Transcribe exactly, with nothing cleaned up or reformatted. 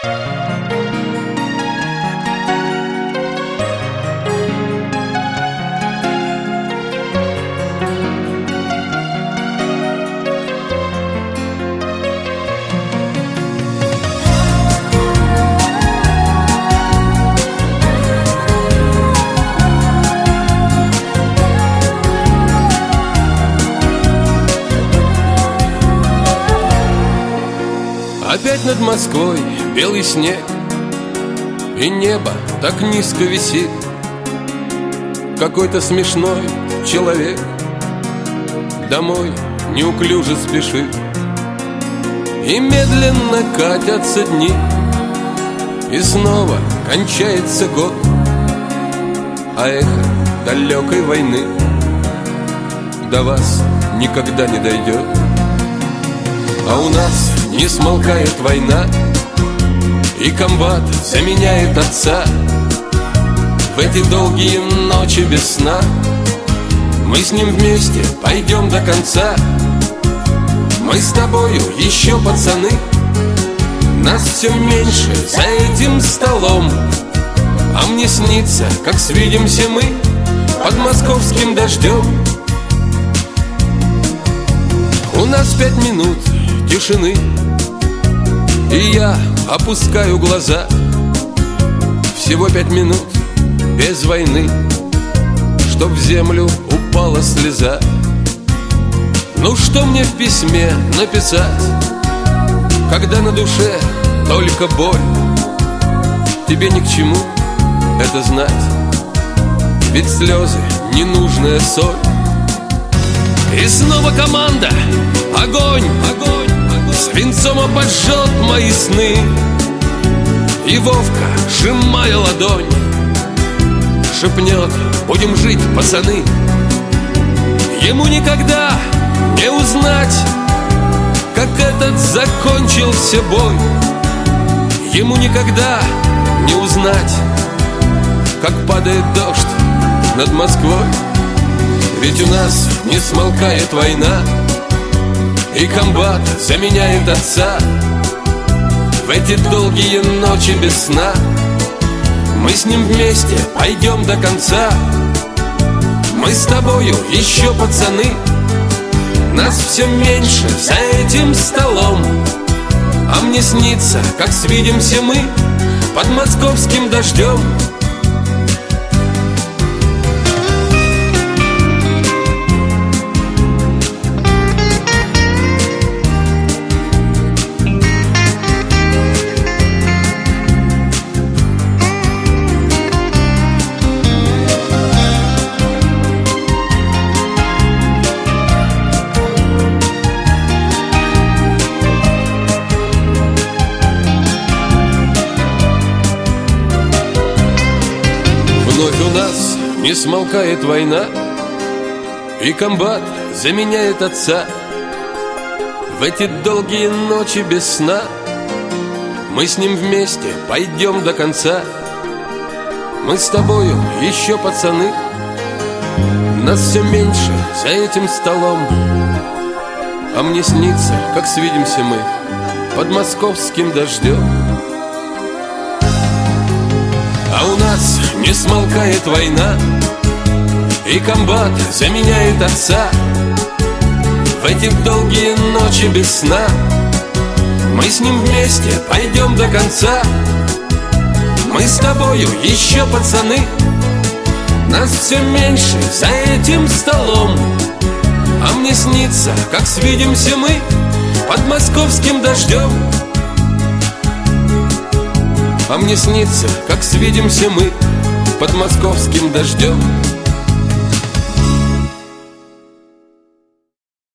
Опять над Москвой белый снег, и небо так низко висит. Какой-то смешной человек домой неуклюже спешит. И медленно катятся дни, и снова кончается год, а эхо далекой войны до вас никогда не дойдет. А у нас не смолкает война, и комбат заменяет отца. В эти долгие ночи без сна мы с ним вместе пойдем до конца. Мы с тобою еще пацаны, нас все меньше за этим столом. А мне снится, как свидимся мы под московским дождем. У нас пять минут тишины, и я опускаю глаза. Всего пять минут без войны, чтоб в землю упала слеза. Ну что мне в письме написать, когда на душе только боль? Тебе ни к чему это знать, ведь слезы — ненужная соль. И снова команда, огонь, огонь, огонь, свинцом обожжет мои сны. И Вовка, сжимая ладонь, шепнет: будем жить, пацаны. Ему никогда не узнать, как этот закончился бой. Ему никогда не узнать, как падает дождь над Москвой. Ведь у нас не смолкает война, и комбат заменяет отца. В эти долгие ночи без сна мы с ним вместе пойдем до конца. Мы с тобою еще пацаны, нас все меньше за этим столом. А мне снится, как свидимся мы под московским дождем. Вновь у нас не смолкает война, и комбат заменяет отца. В эти долгие ночи без сна мы с ним вместе пойдем до конца. Мы с тобою еще пацаны, нас все меньше за этим столом. А мне снится, как свидимся мы под московским дождем. А у нас не смолкает война, и комбат заменяет отца. В эти долгие ночи без сна мы с ним вместе пойдем до конца. Мы с тобою еще пацаны, нас все меньше за этим столом. А мне снится, как свидимся мы под московским дождем. А мне снится, как свидимся мы под московским дождем.